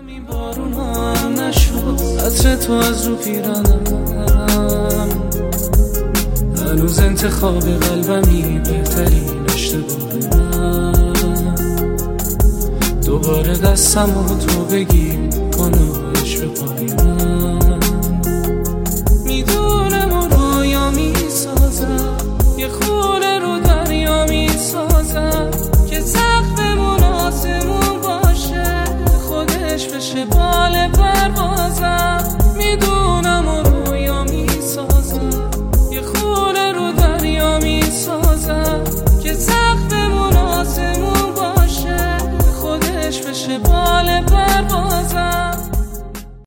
بارونم نشد عطر تو از رو پیرانم، هنوز انتخاب قلبمی بهترین اشتباه من. دوباره دستم و تو بگیر کنارش به پای من.